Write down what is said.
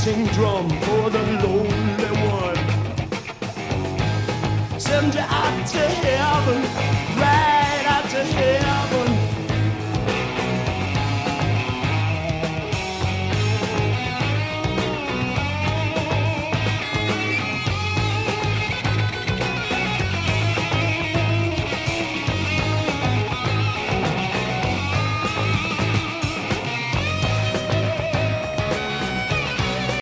Sing drum for the lonely one. Send you out to heaven.